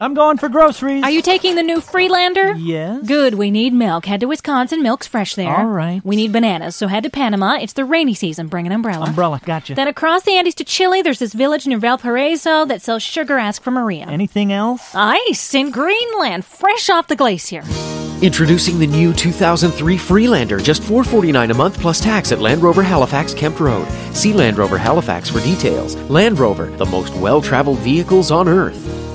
I'm going for groceries. Are you taking the new Freelander? Yes. Good, we need milk. Head to Wisconsin, milk's fresh there. All right. We need bananas, so head to Panama. It's the rainy season. Bring an umbrella. Umbrella, gotcha. Then across the Andes to Chile, there's this village near Valparaiso that sells sugar. Ask for Maria. Anything else? Ice in Greenland, fresh off the glacier. Introducing the new 2003 Freelander, just $449 a month plus tax at Land Rover Halifax, Kemp Road. See Land Rover Halifax for details. Land Rover, the most well-traveled vehicles on Earth.